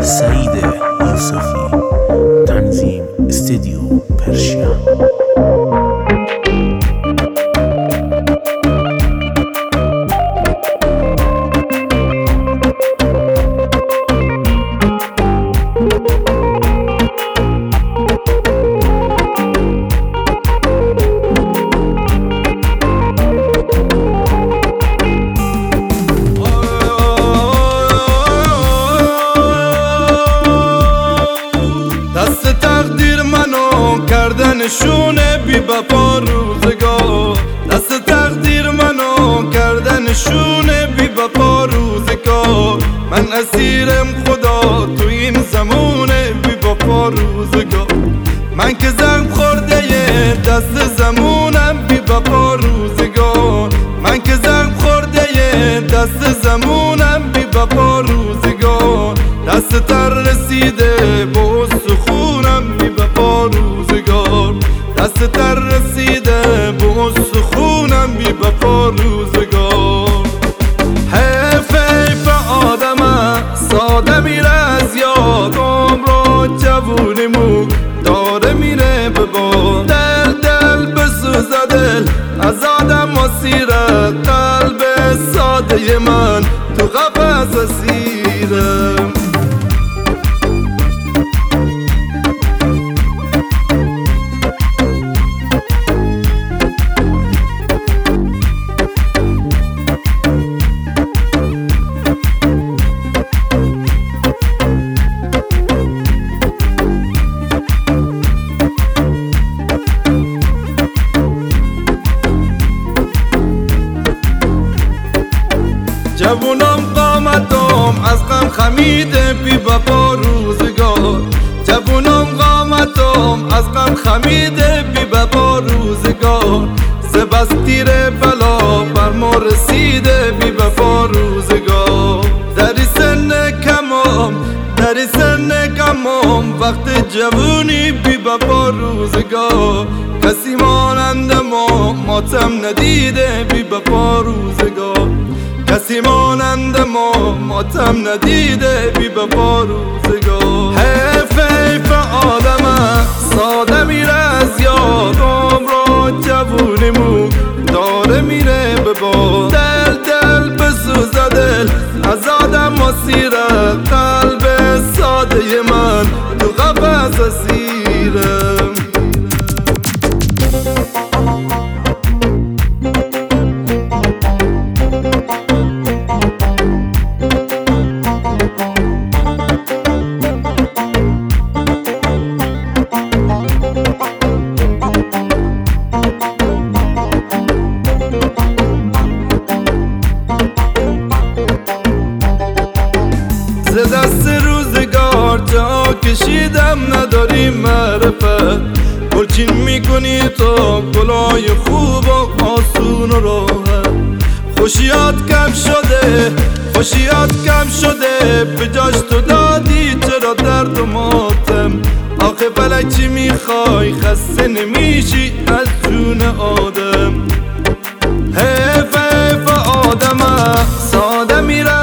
سعید یوسفی، تنظیم استودیو پرشیا. دست تقدیر منو کردنشونه بی بپا روزگار، دست تقدیر منو کردنشونه بی بپا روزگار. من اسیرم خدا تو این زمونه بی بپا روزگار. من که زخم خورده یه دست زمونم بی بپا روزگار. من که زخم خورده یه دست زمونم بی بپا روزگار. دست تر رسیده با سخونم بی بپا روزگار. دست تر رسیده با سخونم بی بپا روزگار. حیف آدم ساده میره از یاد، عمر جوونیمو داره میره به باد. دل بسوزه دل از آدم اسیره، قلب ساده من تو قفس اسیرم. جوونم قامتم از غم خمیده بی بپا روزگار. جوونم قامتم از غم خمیده بی بپا روزگار. سبز تیر بلا بر ما رسیده بی بپا روزگار. دری سن کمم وقت جوونی بی بپا روزگار. کسی مانند ما ماتم ندیده بی بپا روزگار. کسی مانند ما ماتم ندیده بی بپا روزگار. حیف آدم ساده میره از یاد، عمر جوونیمو داره میره به باد. دل بسوزه دل از آدم اسیره، قلب ساده من تو قفس اسیرم. ز دست روزگار جا کشیدم نداری معرفت. گلچین میکنی تو گلای خوب و آسون و راحت. خوشیات کم شده به جاش تو دادی چرا درد و ماتم. آخه فلک چی میخوای خسته نمیشی از جون آدم. حیف آدم ساده میره